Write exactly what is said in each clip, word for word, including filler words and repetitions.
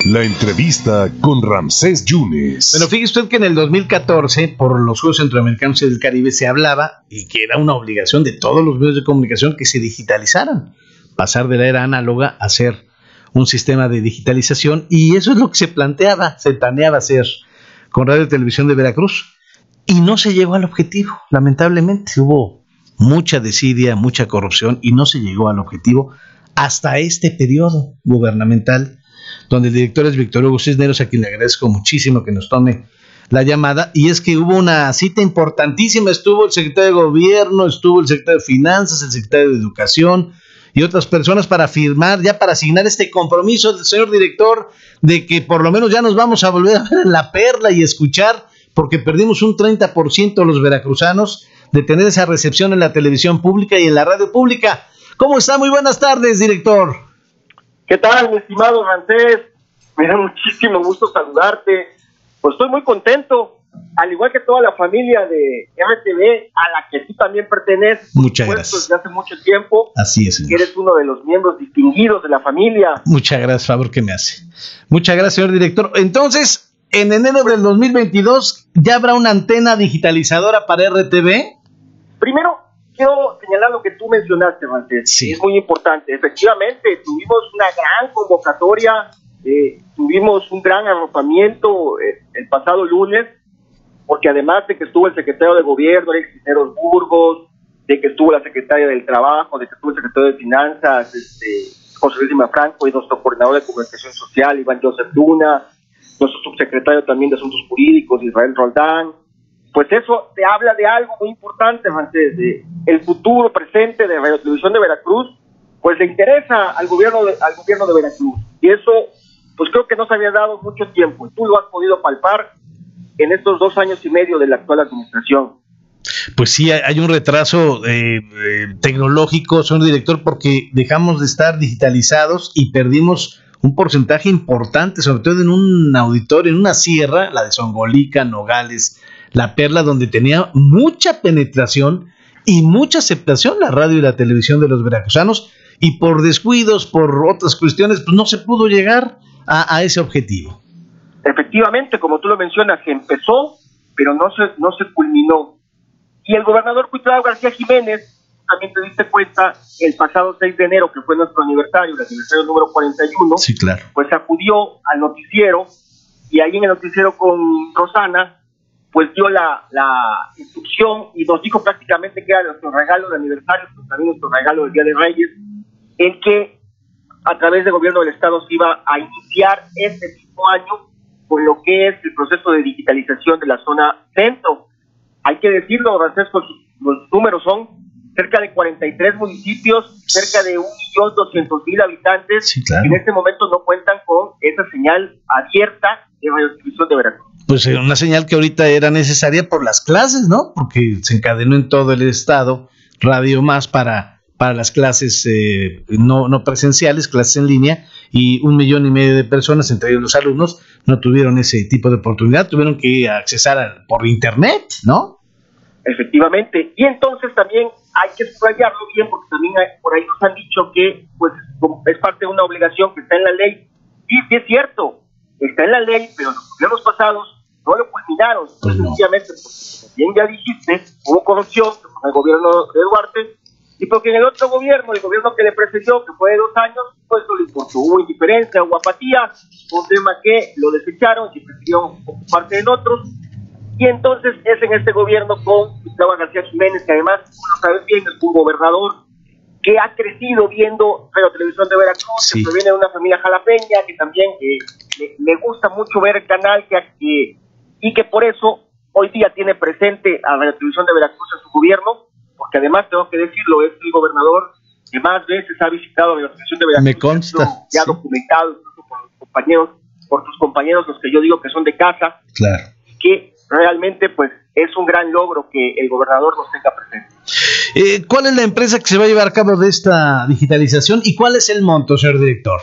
La entrevista con Ramsés Yunes. Bueno, fíjese usted que en el dos mil catorce, por los Juegos Centroamericanos y del Caribe, se hablaba, y que era una obligación de todos los medios de comunicación, que se digitalizaran, pasar de la era análoga a hacer un sistema de digitalización, y eso es lo que se planteaba, se planeaba hacer con Radio y Televisión de Veracruz, y no se llegó al objetivo, lamentablemente. Hubo mucha desidia, mucha corrupción, y no se llegó al objetivo hasta este periodo gubernamental, donde el director es Víctor Hugo Cisneros, a quien le agradezco muchísimo que nos tome la llamada. Y es que hubo una cita importantísima, estuvo el secretario de Gobierno, estuvo el secretario de Finanzas, el secretario de Educación y otras personas para firmar, ya para asignar este compromiso del señor director, de que por lo menos ya nos vamos a volver a ver en La Perla y escuchar, porque perdimos un treinta por ciento los veracruzanos de tener esa recepción en la televisión pública y en la radio pública. ¿Cómo está? Muy buenas tardes, director. ¿Qué tal, mi estimado Ramsés? Me da muchísimo gusto saludarte. Pues estoy muy contento, al igual que toda la familia de R T V, a la que tú también perteneces. Muchas gracias. Desde hace mucho tiempo. Así es, señor. Que eres uno de los miembros distinguidos de la familia. Muchas gracias, favor que me hace. Muchas gracias, señor director. Entonces, en enero del dos mil veintidós, ¿ya habrá una antena digitalizadora para R T V? Primero, quiero señalar lo que tú mencionaste, Ramsés. Sí. Es muy importante. Efectivamente, tuvimos una gran convocatoria, eh, tuvimos un gran arropamiento eh, el pasado lunes, porque además de que estuvo el secretario de Gobierno, Alex Cisneros Burgos, de que estuvo la secretaria del Trabajo, de que estuvo el secretario de Finanzas, este, José Luis Lima Franco, y nuestro coordinador de Comunicación Social, Iván Joseph Luna, nuestro subsecretario también de Asuntos Jurídicos, Israel Roldán. Pues eso te habla de algo muy importante, Ramsés, de el futuro presente de Radio Televisión de Veracruz, pues le interesa al gobierno de, al gobierno de Veracruz, y eso pues creo que no se había dado mucho tiempo, y tú lo has podido palpar en estos dos años y medio de la actual administración. Pues sí, hay un retraso eh, eh, tecnológico, señor director, porque dejamos de estar digitalizados y perdimos un porcentaje importante, sobre todo en un auditorio, en una sierra, la de Zongolica, Nogales, La Perla, donde tenía mucha penetración y mucha aceptación la radio y la televisión de los veracruzanos, y por descuidos, por otras cuestiones, pues no se pudo llegar a, a ese objetivo. Efectivamente, como tú lo mencionas, se empezó, pero no se, no se culminó. Y el gobernador Cuitlao García Jiménez, también te diste cuenta, el pasado seis de enero, que fue nuestro aniversario, el aniversario número cuarenta y uno, sí, claro, pues acudió al noticiero, y ahí en el noticiero con Rosana, pues dio la, la instrucción y nos dijo prácticamente que era nuestro regalo de aniversario, pero también nuestro regalo del Día de Reyes, en que a través del gobierno del Estado se iba a iniciar este mismo año con lo que es el proceso de digitalización de la zona centro. Hay que decirlo, Francisco, los números son cerca de cuarenta y tres municipios, cerca de un millón doscientos mil habitantes, sí, claro, que en este momento no cuentan con esa señal abierta de Radio Televisión de Veracruz. Pues una señal que ahorita era necesaria por las clases, ¿no? Porque se encadenó en todo el estado Radio Más para, para las clases eh, no, no presenciales, clases en línea, y un millón y medio de personas, entre ellos los alumnos, no tuvieron ese tipo de oportunidad, tuvieron que accesar a, por internet, ¿no? Efectivamente, y entonces también hay que subrayarlo bien, porque también hay, por ahí nos han dicho que pues es parte de una obligación que está en la ley. Sí, sí es cierto, está en la ley, pero los gobiernos pasados no lo culminaron, pues no. Sencillamente, porque como bien ya dijiste, hubo corrupción con el gobierno de Duarte, y porque en el otro gobierno, el gobierno que le precedió, que fue de dos años, pues no le importó, hubo indiferencia, hubo apatía, un tema que lo desecharon y prefirieron ocuparse en otros. Y entonces es en este gobierno con Gustavo García Jiménez, que además, como sabes bien, es un gobernador que ha crecido viendo Radio Televisión de Veracruz, sí, que proviene de una familia jalapeña, que también eh, le, le gusta mucho ver el canal, que, que, y que por eso hoy día tiene presente a Radio Televisión de Veracruz en su gobierno, porque además, tengo que decirlo, es el gobernador que más veces ha visitado Radio Televisión de Veracruz. Me consta. Ya sí. documentado, incluso por los compañeros, por tus compañeros, los que yo digo que son de casa. Claro. Que realmente pues es un gran logro que el gobernador nos tenga presente. Eh, ¿Cuál es la empresa que se va a llevar a cabo de esta digitalización y cuál es el monto, señor director?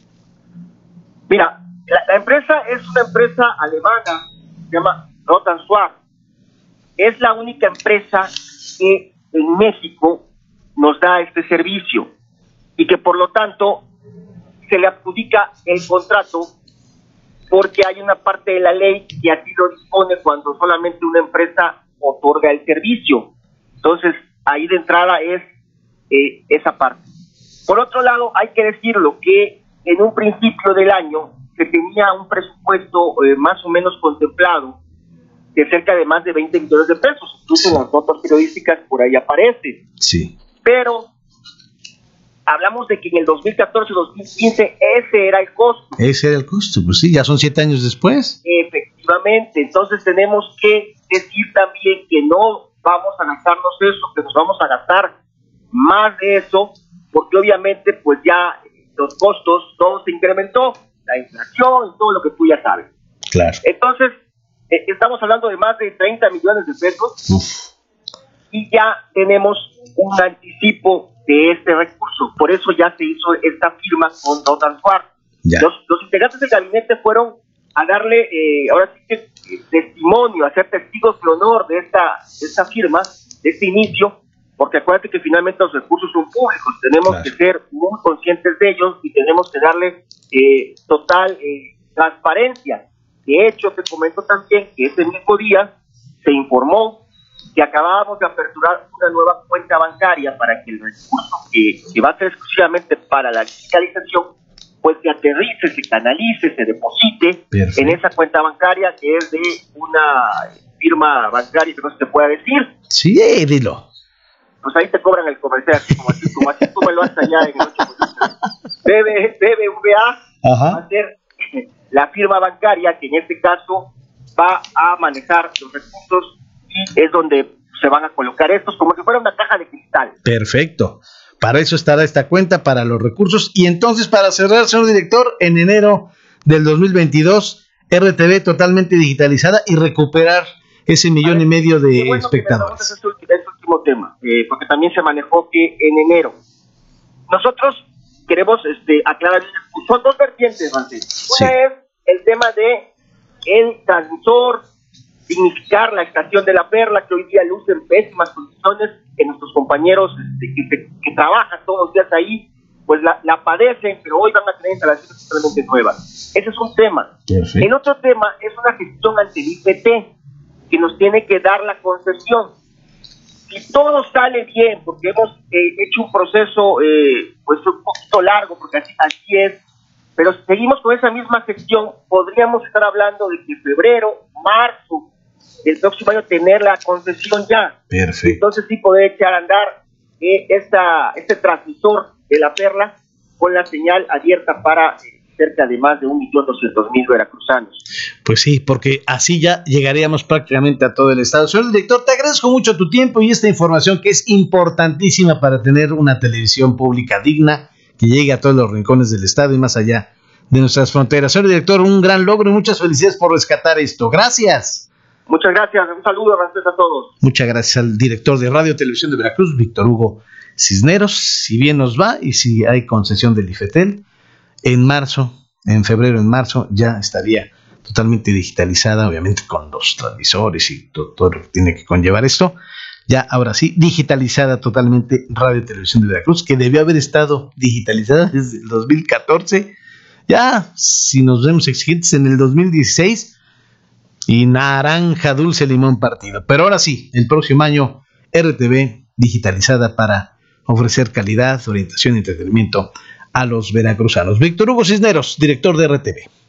Mira, la, la empresa es una empresa alemana, se llama Rotan Swap. Es la única empresa que en México nos da este servicio y que por lo tanto se le adjudica el contrato porque hay una parte de la ley que así lo dispone cuando solamente una empresa otorga el servicio. Entonces, ahí de entrada es eh, esa parte. Por otro lado, hay que decirlo que en un principio del año se tenía un presupuesto eh, más o menos contemplado de cerca de más de veinte millones de pesos, incluso en las notas periodísticas por ahí aparece. Sí. Pero hablamos de que en el dos mil catorce dos mil quince ese era el costo. Ese era el costo, pues sí, ya son siete años después. Efectivamente, entonces tenemos que decir también que no vamos a gastarnos eso, que nos vamos a gastar más de eso, porque obviamente pues ya los costos, todo se incrementó, la inflación y todo lo que tú ya sabes. Claro. Entonces, eh, estamos hablando de más de treinta millones de pesos. Uf. Y ya tenemos un anticipo de este recurso. Por eso ya se hizo esta firma con Donald Schwartz. Los, los integrantes del gabinete fueron a darle, eh, ahora sí que, eh, testimonio, a ser testigos de honor de esta, de esta firma, de este inicio, porque acuérdate que finalmente los recursos son públicos, tenemos claro. que ser muy conscientes de ellos y tenemos que darle eh, total eh, transparencia. De hecho, te comento también que ese mismo día se informó que acabábamos de aperturar una nueva cuenta bancaria para que el recurso que, que va a ser exclusivamente para la digitalización, pues se aterrice, se canalice, se deposite Perfecto. en esa cuenta bancaria que es de una firma bancaria que no se te pueda decir. Sí, dilo. Pues ahí te cobran el comercial, como así, como así tú me lo haces allá en el ocho por ciento. B B V A Ajá. va a ser la firma bancaria que en este caso va a manejar los recursos y es donde se van a colocar estos como si fuera una caja de cristal. Perfecto. Para eso estará esta cuenta, para los recursos. Y entonces, para cerrar, señor director, en enero del dos mil veintidós, R T V totalmente digitalizada y recuperar ese millón ver, y medio de bueno espectadores. Ese es el último tema, eh, porque también se manejó que en enero. Nosotros queremos este, aclarar, son dos vertientes, Francis. Una sí. es el tema de el transmisor, dignificar la estación de La Perla, que hoy día luce en pésimas condiciones, que nuestros compañeros este, que, que trabajan todos los días ahí, pues la, la padecen, pero hoy van a tener instalaciones totalmente nuevas. Ese es un tema. Sí. El otro tema es una gestión ante el I P T, que nos tiene que dar la concesión. Si todo sale bien, porque hemos eh, hecho un proceso eh, pues un poquito largo, porque así, así es, pero si seguimos con esa misma gestión, podríamos estar hablando de que febrero, marzo del próximo año tener la concesión ya. Perfecto. Entonces sí poder echar a andar eh, esta, este transmisor de La Perla con la señal abierta para eh, cerca de más de un millón doscientos mil veracruzanos. Pues sí, porque así ya llegaríamos prácticamente a todo el estado. Señor director, te agradezco mucho tu tiempo y esta información que es importantísima para tener una televisión pública digna que llegue a todos los rincones del estado y más allá de nuestras fronteras. Señor director, un gran logro y muchas felicidades por rescatar esto. Gracias. Muchas gracias, un saludo a todos. Muchas gracias al director de Radio Televisión de Veracruz, Víctor Hugo Cisneros. Si bien nos va y si hay concesión del IFETEL, en marzo, en febrero, en marzo, ya estaría totalmente digitalizada, obviamente con los transmisores y todo, todo lo que tiene que conllevar esto. Ya, ahora sí, digitalizada totalmente Radio Televisión de Veracruz, que debió haber estado digitalizada desde el dos mil catorce. Ya, si nos vemos exigentes, en el dos mil dieciséis, y naranja, dulce, limón partido. Pero ahora sí, el próximo año, R T V digitalizada para ofrecer calidad, orientación y entretenimiento a los veracruzanos. Víctor Hugo Cisneros, director de R T V.